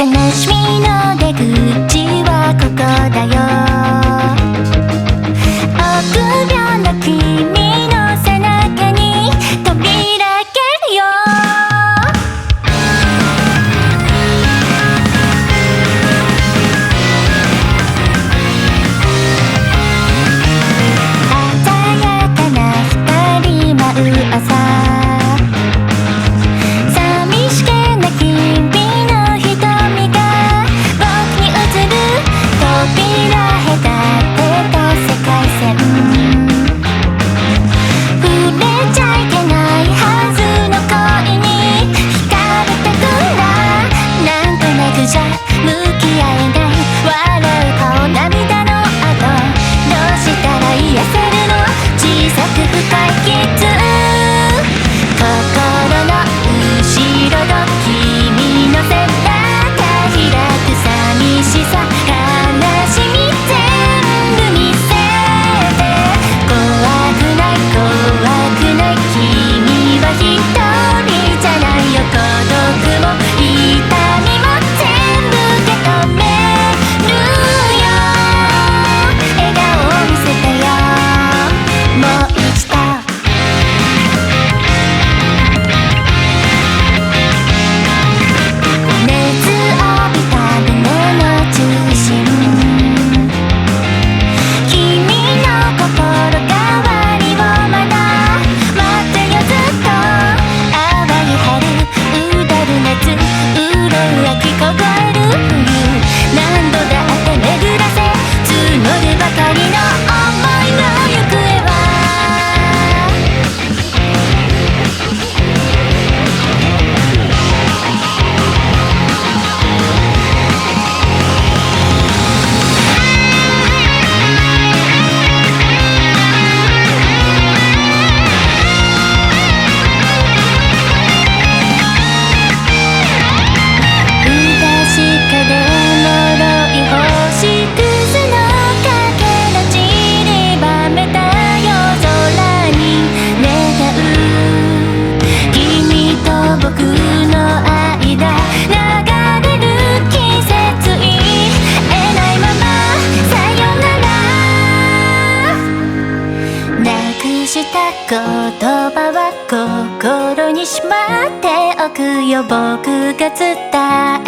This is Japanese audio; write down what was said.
悲しみの出口はここだよ。臆病な君の背中に扉開けるよ。鮮やかな光舞う朝、寂しげな君の瞳が僕に映る。扉隔てた世界線、触れちゃいけないはずの恋に惹かれたくら、なんとなくじゃ向き合えない。笑う顔涙の後、どうしたら癒せるの。小さく深い傷、心の後ろの君の背中開く寂しさ悲しみ全部見せて。怖くない怖くない、君は一人じゃないよ。孤独も痛みも全部受け止めるよ。笑顔を見せてよ、もう一度。熱を帯びた胸の中心、君の心変わりをまだ待ってよ。ずっと淡い春、うだる夏、潤う秋、凍える冬、何度だって巡らせ募るばかりの想いの行方は。不確かで脆い星屑のかけら散りばめた夜空に願う。君と僕の間流れる季節、言えないままさよなら。なくした言葉は心にしまっておくよ。僕が伝え